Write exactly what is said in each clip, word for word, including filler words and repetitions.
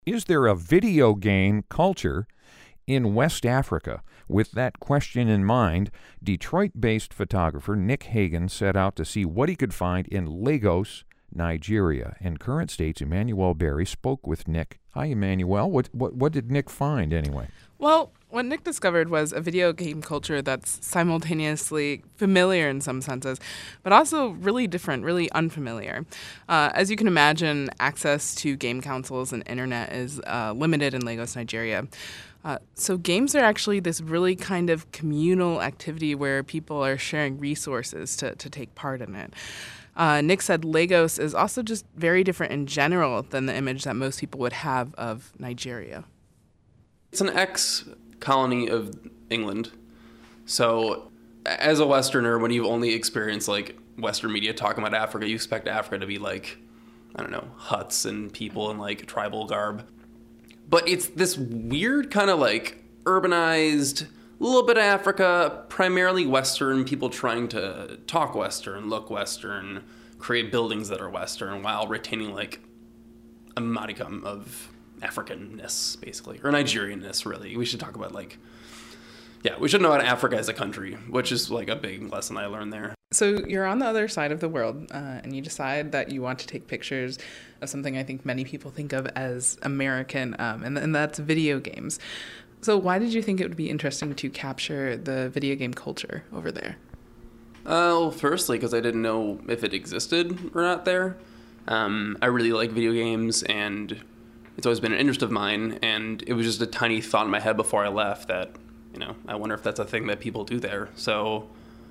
Is there a video game culture in West Africa? With that question in mind, Detroit-based photographer Nick Hagan set out to see what he could find in Lagos, Nigeria. And Current State's Emmanuel Berry spoke with Nick. Hi, Emmanuel. What, what, what did Nick find, anyway? Well, what Nick discovered was a video game culture that's simultaneously familiar in some senses, but also really different, really unfamiliar. Uh, as you can imagine, access to game consoles and internet is uh, limited in Lagos, Nigeria. Uh, so games are actually this really kind of communal activity where people are sharing resources to, to take part in it. Uh, Nick said Lagos is also just very different in general than the image that most people would have of Nigeria. It's an ex-colony of England. So as a Westerner, when you've only experienced like Western media talking about Africa, you expect Africa to be like, I don't know, huts and people in like tribal garb. But it's this weird kind of like urbanized, a little bit of Africa, primarily Western, people trying to talk Western, look Western, create buildings that are Western while retaining like a modicum of Africanness, basically, or Nigerianness, really. We should talk about, like, yeah, we should know about Africa as a country, which is, like, a big lesson I learned there. So you're on the other side of the world, uh, and you decide that you want to take pictures of something I think many people think of as American, um, and, and that's video games. So why did you think it would be interesting to capture the video game culture over there? Uh, well, firstly, because I didn't know if it existed or not there. Um, I really like video games, and it's always been an interest of mine, and it was just a tiny thought in my head before I left that, you know, I wonder if that's a thing that people do there. So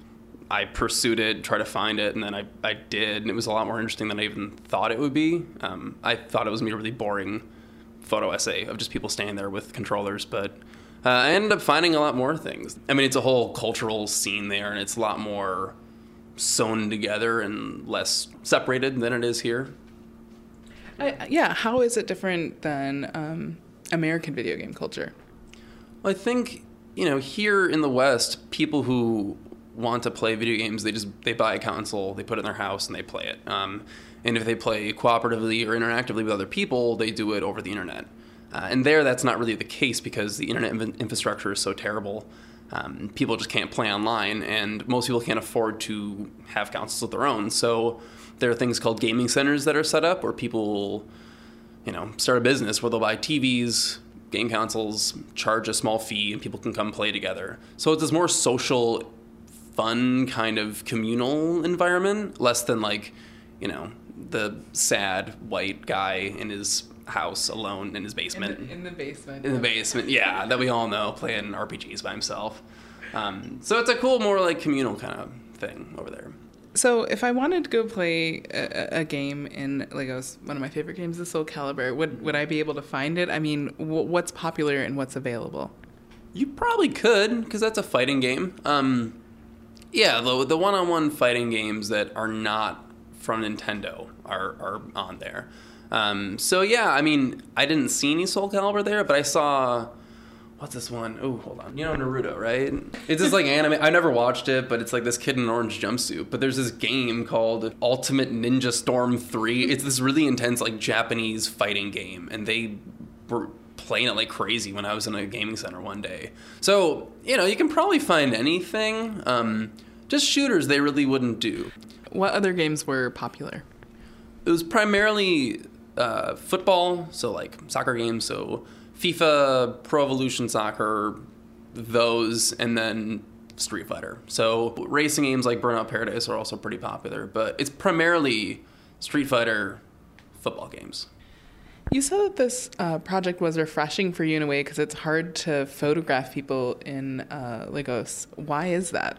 I pursued it, tried to find it, and then I, I did, and it was a lot more interesting than I even thought it would be. Um, I thought it was going to be a really boring photo essay of just people standing there with controllers, but uh, I ended up finding a lot more things. I mean, it's a whole cultural scene there, and it's a lot more sewn together and less separated than it is here. I, yeah, how is it different than um, American video game culture? Well, I think, you know, here in the West, people who want to play video games, they just they buy a console, they put it in their house, and they play it. Um, and if they play cooperatively or interactively with other people, they do it over the internet. Uh, and there, that's not really the case because the internet inf- infrastructure is so terrible. Um, people just can't play online, and most people can't afford to have consoles of their own. So there are things called gaming centers that are set up where people, you know, start a business where they'll buy T Vs, game consoles, charge a small fee, and people can come play together. So it's this more social, fun kind of communal environment, less than like, you know, the sad white guy in his house alone in his basement. In the, in the basement. In the basement, yeah, that we all know, playing R P Gs by himself. Um, so it's a cool, more like communal kind of thing over there. So if I wanted to go play a, a game in Lagos, one of my favorite games is Soul Calibur, would would I be able to find it? I mean, w- what's popular and what's available? You probably could, because that's a fighting game. Um, yeah, the, the one-on-one fighting games that are not from Nintendo are, are on there. Um, so yeah, I mean, I didn't see any Soul Calibur there, but I saw... What's this one? Oh, hold on. You know Naruto, right? It's this like anime. I never watched it, but it's like this kid in an orange jumpsuit. But there's this game called Ultimate Ninja Storm three. It's this really intense like Japanese fighting game, and they were playing it like crazy when I was in a gaming center one day. So, you know, you can probably find anything. Um, just shooters they really wouldn't do. What other games were popular? It was primarily uh, football, so like soccer games, so FIFA, Pro Evolution Soccer, those, and then Street Fighter. So racing games like Burnout Paradise are also pretty popular, but it's primarily Street Fighter football games. You said that this uh, project was refreshing for you in a way because it's hard to photograph people in uh, Lagos. Why is that?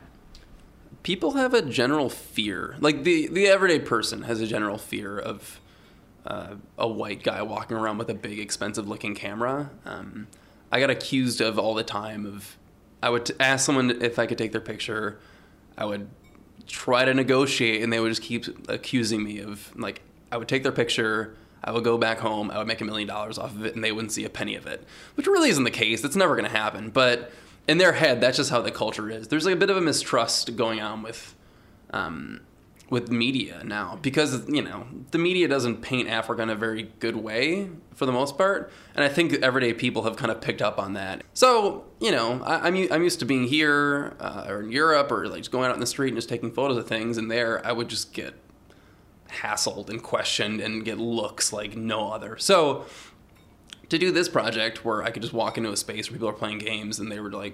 People have a general fear. Like the, the everyday person has a general fear of Uh, a white guy walking around with a big, expensive-looking camera. Um, I got accused of all the time of... I would t- ask someone if I could take their picture. I would try to negotiate, and they would just keep accusing me of, like, I would take their picture, I would go back home, I would make a million dollars off of it, and they wouldn't see a penny of it. Which really isn't the case. That's never going to happen. But in their head, that's just how the culture is. There's like a bit of a mistrust going on with... Um, with media now, because, you know, the media doesn't paint Africa in a very good way for the most part, and I think everyday people have kind of picked up on that. So, you know, I, I'm I'm used to being here uh, or in Europe, or like just going out in the street and just taking photos of things, and there I would just get hassled and questioned and get looks like no other. So to do this project where I could just walk into a space where people are playing games and they were like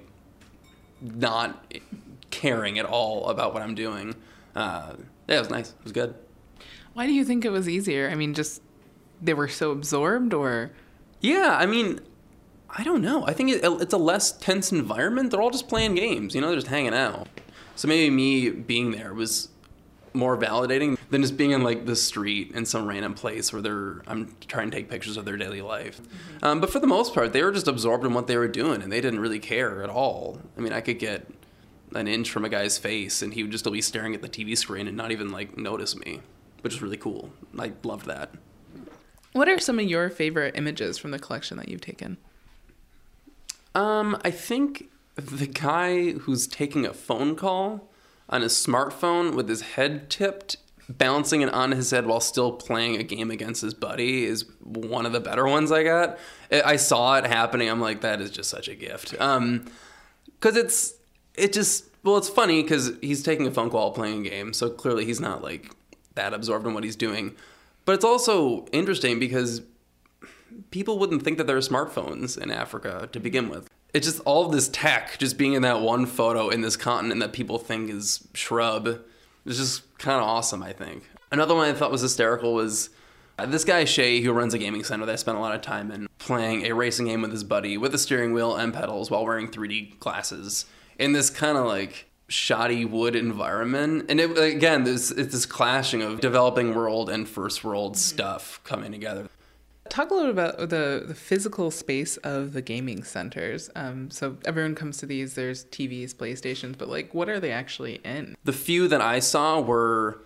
not caring at all about what I'm doing, uh, yeah, it was nice. It was good. Why do you think it was easier? I mean, just they were so absorbed, or? Yeah, I mean, I don't know. I think it, it's a less tense environment. They're all just playing games, you know, they're just hanging out. So maybe me being there was more validating than just being in like the street in some random place where they're I'm trying to take pictures of their daily life. Mm-hmm. Um, but for the most part, they were just absorbed in what they were doing, and they didn't really care at all. I mean, I could get an inch from a guy's face and he would just still be staring at the T V screen and not even like notice me, which is really cool. I loved that. What are some of your favorite images from the collection that you've taken? Um, I think the guy who's taking a phone call on his smartphone with his head tipped, balancing it on his head while still playing a game against his buddy is one of the better ones I got. I saw it happening. I'm like, that is just such a gift. Um, 'cause it's, it just, well, it's funny because he's taking a phone call while playing a game. So clearly he's not like that absorbed in what he's doing. But it's also interesting because people wouldn't think that there are smartphones in Africa to begin with. It's just all of this tech just being in that one photo in this continent that people think is shrub. It's just kind of awesome, I think. Another one I thought was hysterical was uh, this guy, Shay, who runs a gaming center that I spent a lot of time in, playing a racing game with his buddy with a steering wheel and pedals while wearing three D glasses in this kind of like shoddy wood environment. And it, again, there's it's this clashing of developing world and first world mm-hmm. stuff coming together. Talk a little about the, the physical space of the gaming centers. Um, so everyone comes to these, there's T Vs, PlayStations, but like, what are they actually in? The few that I saw were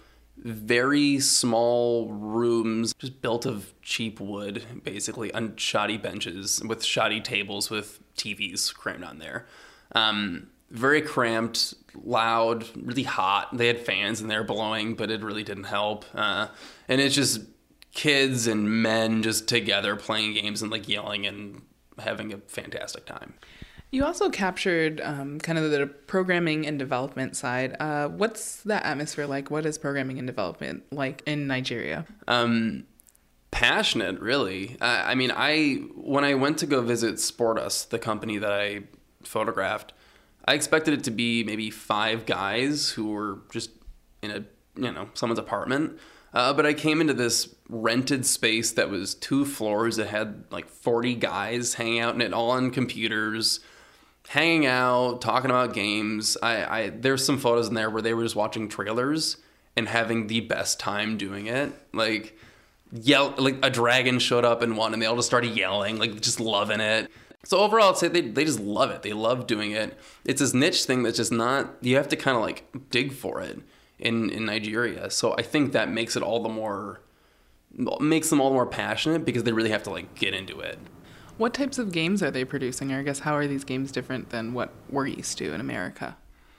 very small rooms, just built of cheap wood, basically, on shoddy benches with shoddy tables with T Vs crammed on there. Um, very cramped, loud, really hot. They had fans and they were blowing, but it really didn't help. Uh, and it's just kids and men just together playing games and like yelling and having a fantastic time. You also captured um, kind of the programming and development side. Uh, what's that atmosphere like? What is programming and development like in Nigeria? Um, passionate, really. Uh, I mean, I when I went to go visit Sportus, the company that I photographed, I expected it to be maybe five guys who were just in a, you know, someone's apartment. Uh, but I came into this rented space that was two floors. It had like forty guys hanging out in it, all on computers, hanging out, talking about games. I, I there's some photos in there where they were just watching trailers and having the best time doing it. Like, yell, like a dragon showed up in one and they all just started yelling, like just loving it. So overall, I'd say they they just love it. They love doing it. It's this niche thing that's just not, you have to kind of like dig for it in, in Nigeria. So I think that makes it all the more, makes them all the more passionate because they really have to like get into it. What types of games are they producing? Or I guess how are these games different than what we're used to in America?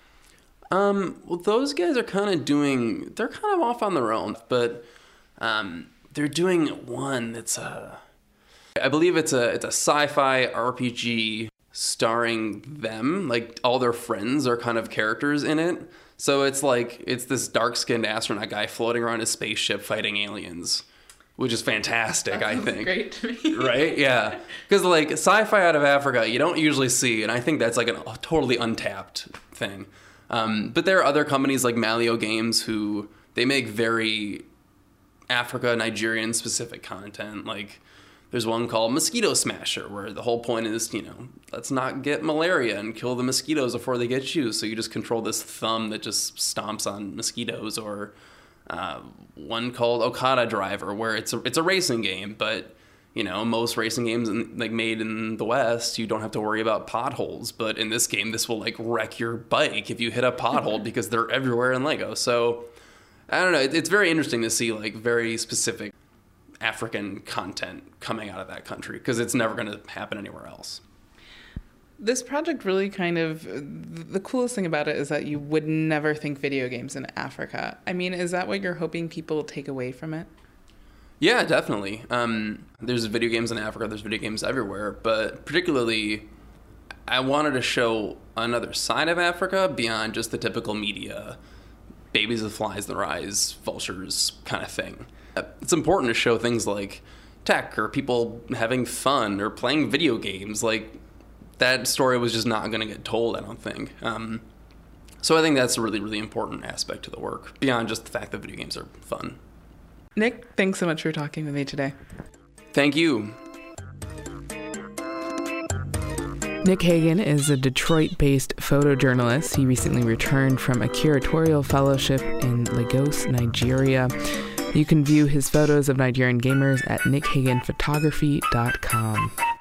Um, well, those guys are kind of doing, they're kind of off on their own, but um, they're doing one that's a, I believe it's a it's a sci-fi R P G starring them. Like all their friends are kind of characters in it. So it's like it's this dark-skinned astronaut guy floating around his spaceship fighting aliens, which is fantastic. That I sounds think. Great to me. Right? Yeah. Because like sci-fi out of Africa, you don't usually see, and I think that's like a totally untapped thing. Um, but there are other companies like Malio Games who they make very Africa, Nigerian specific content. Like there's one called Mosquito Smasher, where the whole point is, you know, let's not get malaria and kill the mosquitoes before they get you. So you just control this thumb that just stomps on mosquitoes. Or uh, one called Okada Driver, where it's a, it's a racing game, but you know, most racing games in, like made in the West, you don't have to worry about potholes. But in this game, this will like wreck your bike if you hit a pothole because they're everywhere in Lego. So I don't know. It, it's very interesting to see like very specific African content coming out of that country because it's never going to happen anywhere else. This project really kind of, the coolest thing about it is that you would never think video games in Africa. I mean, is that what you're hoping people take away from it? Yeah, definitely. Um, there's video games in Africa, there's video games everywhere, but particularly I wanted to show another side of Africa beyond just the typical media, babies with flies in their eyes, vultures kind of thing. It's important to show things like tech or people having fun or playing video games. Like, that story was just not going to get told, I don't think. Um, so I think that's a really, really important aspect to the work, beyond just the fact that video games are fun. Nick, thanks so much for talking with me today. Thank you. Nick Hagan is a Detroit-based photojournalist. He recently returned from a curatorial fellowship in Lagos, Nigeria. You can view his photos of Nigerian gamers at nick hagan photography dot com.